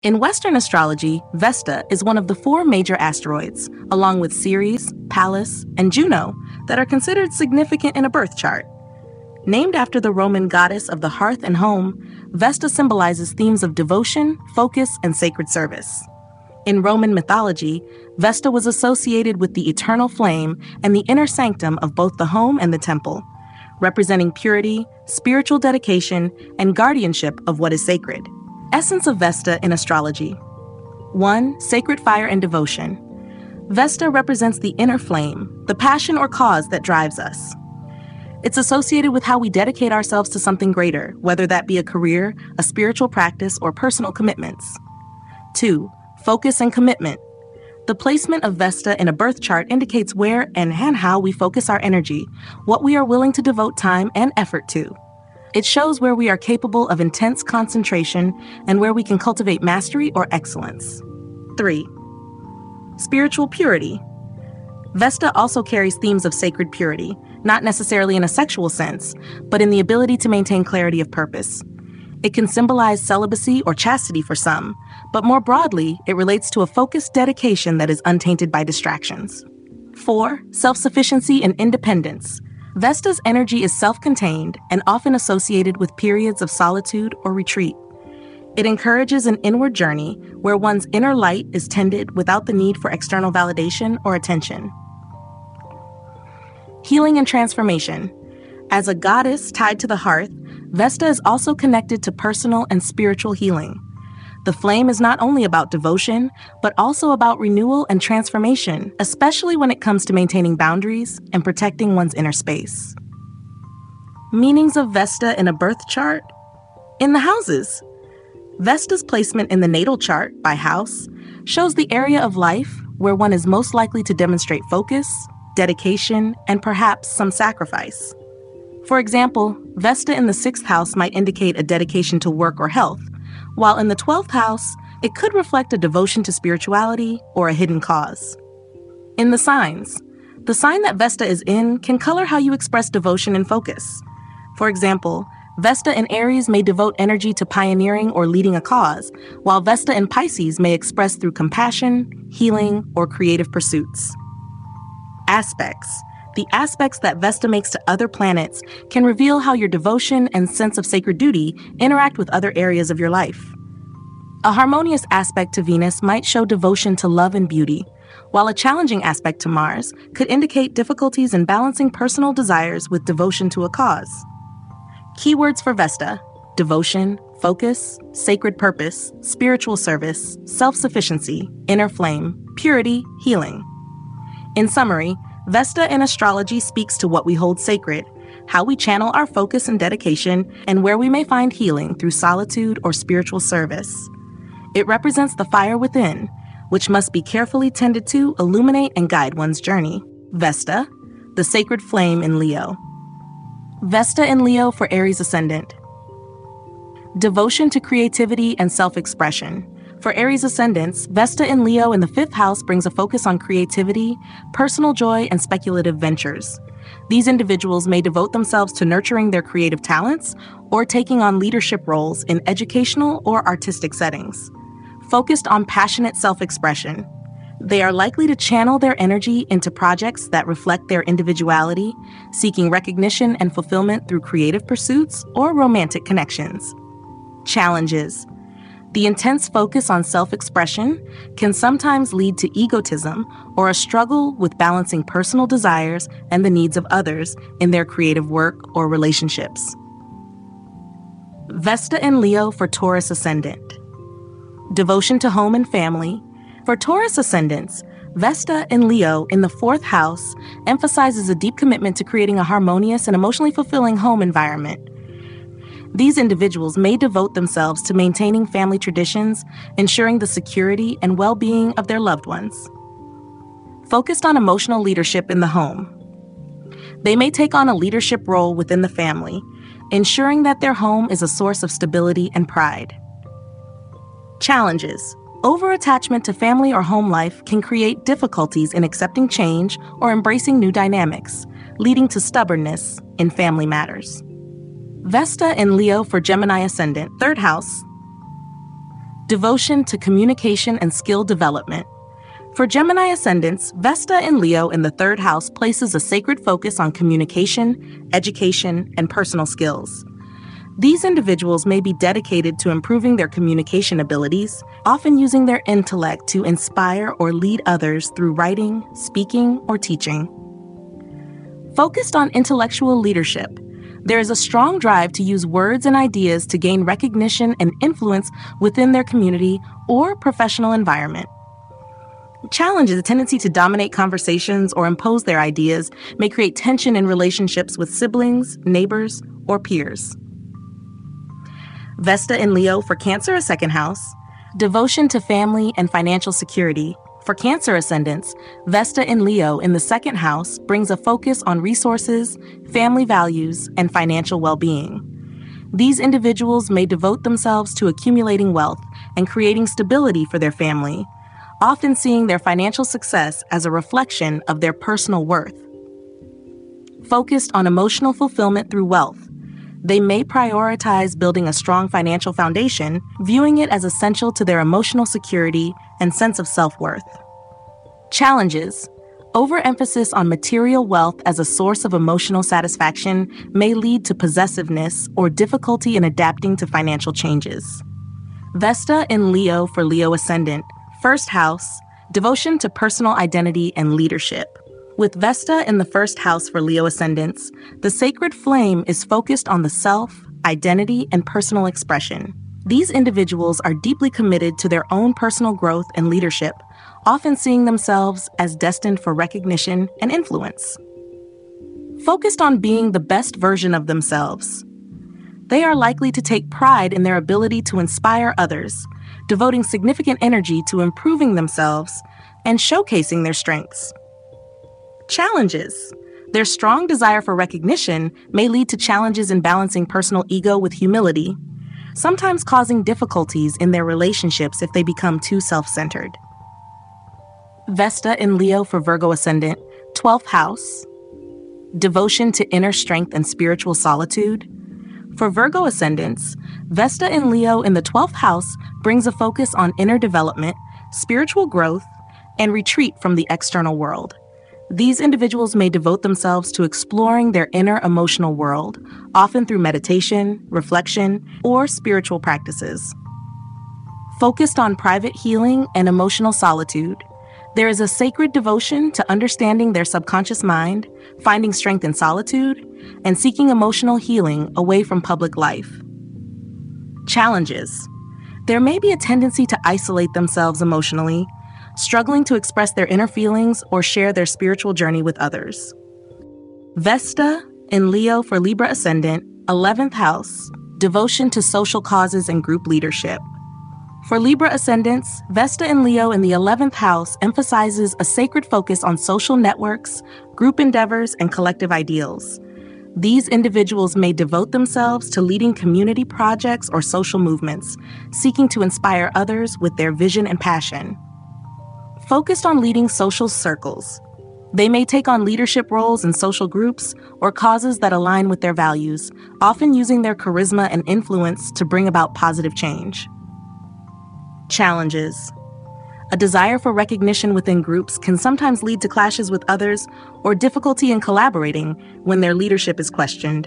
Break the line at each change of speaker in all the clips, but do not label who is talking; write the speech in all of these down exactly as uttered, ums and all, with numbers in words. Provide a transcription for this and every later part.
In Western astrology, Vesta is one of the four major asteroids, along with Ceres, Pallas, and Juno, that are considered significant in a birth chart. Named after the Roman goddess of the hearth and home, Vesta symbolizes themes of devotion, focus, and sacred service. In Roman mythology, Vesta was associated with the eternal flame and the inner sanctum of both the home and the temple, representing purity, spiritual dedication, and guardianship of what is sacred. Essence of Vesta in astrology. one. Sacred fire and devotion. Vesta represents the inner flame, the passion or cause that drives us. It's associated with how we dedicate ourselves to something greater, whether that be a career, a spiritual practice, or personal commitments. two. Focus and commitment. The placement of Vesta in a birth chart indicates where and how we focus our energy, what we are willing to devote time and effort to. It shows where we are capable of intense concentration and where we can cultivate mastery or excellence. three. Spiritual purity. Vesta also carries themes of sacred purity, not necessarily in a sexual sense, but in the ability to maintain clarity of purpose. It can symbolize celibacy or chastity for some, but more broadly, it relates to a focused dedication that is untainted by distractions. four. Self-sufficiency and independence. Vesta's energy is self-contained and often associated with periods of solitude or retreat. It encourages an inward journey where one's inner light is tended without the need for external validation or attention. Healing and transformation. As a goddess tied to the hearth, Vesta is also connected to personal and spiritual healing. The flame is not only about devotion, but also about renewal and transformation, especially when it comes to maintaining boundaries and protecting one's inner space. Meanings of Vesta in a birth chart. In the houses. Vesta's placement in the natal chart by house shows the area of life where one is most likely to demonstrate focus, dedication, and perhaps some sacrifice. For example, Vesta in the sixth house might indicate a dedication to work or health, while in the twelfth house, it could reflect a devotion to spirituality or a hidden cause. In the signs, the sign that Vesta is in can color how you express devotion and focus. For example, Vesta in Aries may devote energy to pioneering or leading a cause, while Vesta in Pisces may express through compassion, healing, or creative pursuits. Aspects. The aspects that Vesta makes to other planets can reveal how your devotion and sense of sacred duty interact with other areas of your life. A harmonious aspect to Venus might show devotion to love and beauty, while a challenging aspect to Mars could indicate difficulties in balancing personal desires with devotion to a cause. Keywords for Vesta: devotion, focus, sacred purpose, spiritual service, self-sufficiency, inner flame, purity, healing. In summary, Vesta in astrology speaks to what we hold sacred, how we channel our focus and dedication, and where we may find healing through solitude or spiritual service. It represents the fire within, which must be carefully tended to illuminate and guide one's journey. Vesta, the sacred flame in Leo. Vesta in Leo for Aries ascendant. Devotion to creativity and self-expression. For Aries ascendants, Vesta in Leo in the fifth house brings a focus on creativity, personal joy, and speculative ventures. These individuals may devote themselves to nurturing their creative talents or taking on leadership roles in educational or artistic settings. Focused on passionate self-expression, they are likely to channel their energy into projects that reflect their individuality, seeking recognition and fulfillment through creative pursuits or romantic connections. Challenges. The intense focus on self-expression can sometimes lead to egotism or a struggle with balancing personal desires and the needs of others in their creative work or relationships. Vesta in Leo for Taurus ascendant. Devotion to home and family. For Taurus ascendants, Vesta in Leo in the fourth house emphasizes a deep commitment to creating a harmonious and emotionally fulfilling home environment. These individuals may devote themselves to maintaining family traditions, ensuring the security and well-being of their loved ones. Focused on emotional leadership in the home. They may take on a leadership role within the family, ensuring that their home is a source of stability and pride. Challenges. Over-attachment to family or home life can create difficulties in accepting change or embracing new dynamics, leading to stubbornness in family matters. Vesta in Leo for Gemini ascendant, third house. devotion to communication and skill development. For Gemini ascendants, Vesta in Leo in the third house places a sacred focus on communication, education, and personal skills. These individuals may be dedicated to improving their communication abilities, often using their intellect to inspire or lead others through writing, speaking, or teaching. Focused on intellectual leadership, there is a strong drive to use words and ideas to gain recognition and influence within their community or professional environment. Challenges, a tendency to dominate conversations or impose their ideas, may create tension in relationships with siblings, neighbors, or peers. Vesta in Leo for Cancer, a second house, devotion to family and financial security. For Cancer ascendants, Vesta in Leo in the second house brings a focus on resources, family values, and financial well-being. These individuals may devote themselves to accumulating wealth and creating stability for their family, often seeing their financial success as a reflection of their personal worth. Focused on emotional fulfillment through wealth, they may prioritize building a strong financial foundation, viewing it as essential to their emotional security and sense of self-worth. Challenges. Overemphasis on material wealth as a source of emotional satisfaction may lead to possessiveness or difficulty in adapting to financial changes. Vesta in Leo for Leo ascendant, first house, devotion to personal identity and leadership. With Vesta in the first house for Leo ascendants, the sacred flame is focused on the self, identity, and personal expression. These individuals are deeply committed to their own personal growth and leadership, often seeing themselves as destined for recognition and influence. Focused on being the best version of themselves, they are likely to take pride in their ability to inspire others, devoting significant energy to improving themselves and showcasing their strengths. Challenges. Their strong desire for recognition may lead to challenges in balancing personal ego with humility, sometimes causing difficulties in their relationships if they become too self-centered. Vesta in Leo for Virgo ascendant, twelfth house, devotion to inner strength and spiritual solitude. For Virgo ascendants, Vesta in Leo in the twelfth house brings a focus on inner development, spiritual growth, and retreat from the external world. These individuals may devote themselves to exploring their inner emotional world, often through meditation, reflection, or spiritual practices. Focused on private healing and emotional solitude, there is a sacred devotion to understanding their subconscious mind, finding strength in solitude, and seeking emotional healing away from public life. Challenges. There may be a tendency to isolate themselves emotionally, struggling to express their inner feelings or share their spiritual journey with others. Vesta in Leo for Libra ascendant, eleventh house, devotion to social causes and group leadership. For Libra ascendants, Vesta in Leo in the eleventh house emphasizes a sacred focus on social networks, group endeavors, and collective ideals. These individuals may devote themselves to leading community projects or social movements, seeking to inspire others with their vision and passion. Focused on leading social circles, they may take on leadership roles in social groups or causes that align with their values, often using their charisma and influence to bring about positive change. Challenges. A desire for recognition within groups can sometimes lead to clashes with others or difficulty in collaborating when their leadership is questioned.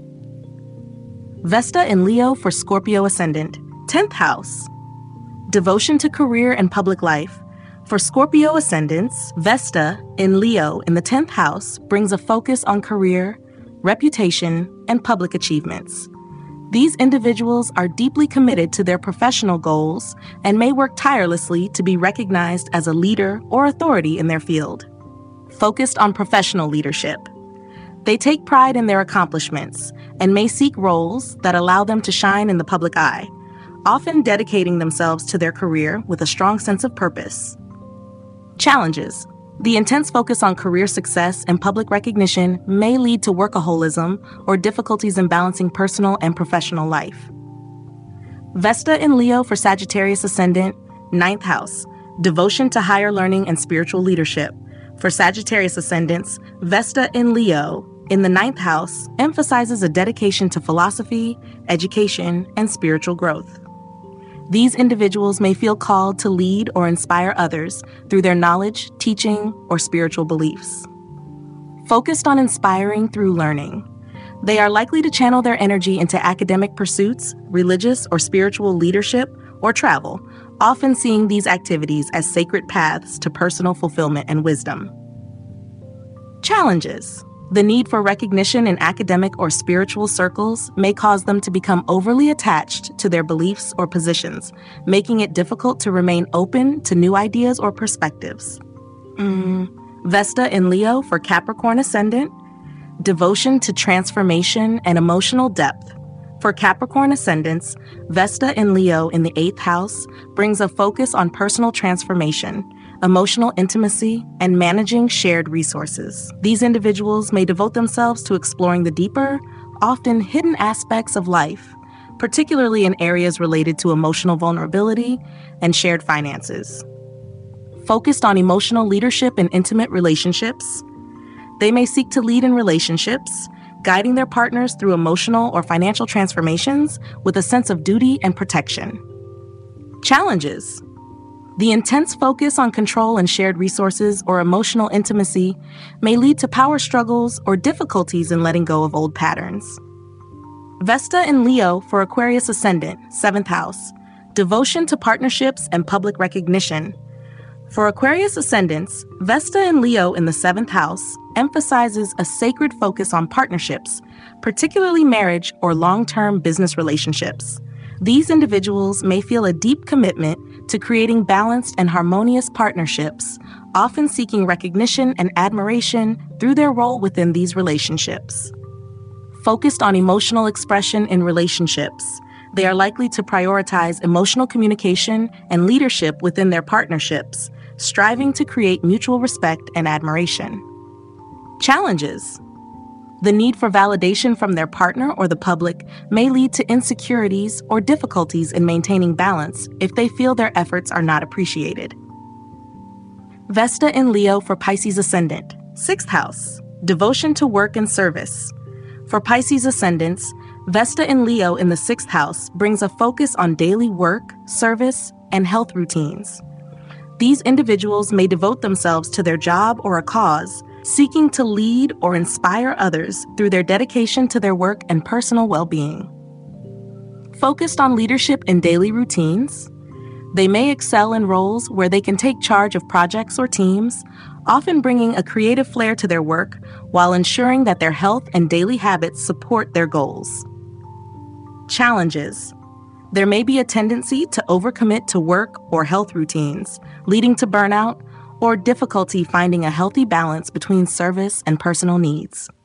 Vesta in Leo for Scorpio ascendant, tenth house, devotion to career and public life. For Scorpio ascendants, Vesta in Leo in the tenth house brings a focus on career, reputation, and public achievements. These individuals are deeply committed to their professional goals and may work tirelessly to be recognized as a leader or authority in their field. Focused on professional leadership, they take pride in their accomplishments and may seek roles that allow them to shine in the public eye, often dedicating themselves to their career with a strong sense of purpose. Challenges. The intense focus on career success and public recognition may lead to workaholism or difficulties in balancing personal and professional life. Vesta in Leo for Sagittarius ascendant, ninth house, devotion to higher learning and spiritual leadership. For Sagittarius ascendants, Vesta in Leo in the ninth house emphasizes a dedication to philosophy, education, and spiritual growth. These individuals may feel called to lead or inspire others through their knowledge, teaching, or spiritual beliefs. Focused on inspiring through learning, they are likely to channel their energy into academic pursuits, religious or spiritual leadership, or travel, often seeing these activities as sacred paths to personal fulfillment and wisdom. Challenges. The need for recognition in academic or spiritual circles may cause them to become overly attached to their beliefs or positions, making it difficult to remain open to new ideas or perspectives. Mm. Vesta in Leo for Capricorn ascendant. Devotion to transformation and emotional depth. For Capricorn ascendants, Vesta in Leo in the eighth house brings a focus on personal transformation, emotional intimacy, and managing shared resources. These individuals may devote themselves to exploring the deeper, often hidden aspects of life, particularly in areas related to emotional vulnerability and shared finances. Focused on emotional leadership and intimate relationships, they may seek to lead in relationships, guiding their partners through emotional or financial transformations with a sense of duty and protection. Challenges. The intense focus on control and shared resources or emotional intimacy may lead to power struggles or difficulties in letting go of old patterns. Vesta in Leo for Aquarius ascendant, seventh house. Devotion to partnerships and public recognition. For Aquarius ascendants, Vesta in Leo in the seventh house emphasizes a sacred focus on partnerships, particularly marriage or long-term business relationships. These individuals may feel a deep commitment to creating balanced and harmonious partnerships, often seeking recognition and admiration through their role within these relationships. Focused on emotional expression in relationships, they are likely to prioritize emotional communication and leadership within their partnerships, striving to create mutual respect and admiration. Challenges. The need for validation from their partner or the public may lead to insecurities or difficulties in maintaining balance if they feel their efforts are not appreciated. Vesta in Leo for Pisces ascendant, sixth house. Devotion to work and service. For Pisces ascendants, Vesta in Leo in the sixth house brings a focus on daily work, service, and health routines. These individuals may devote themselves to their job or a cause, seeking to lead or inspire others through their dedication to their work and personal well-being. Focused on leadership in daily routines, they may excel in roles where they can take charge of projects or teams, often bringing a creative flair to their work while ensuring that their health and daily habits support their goals. Challenges. There may be a tendency to overcommit to work or health routines, leading to burnout or difficulty finding a healthy balance between service and personal needs.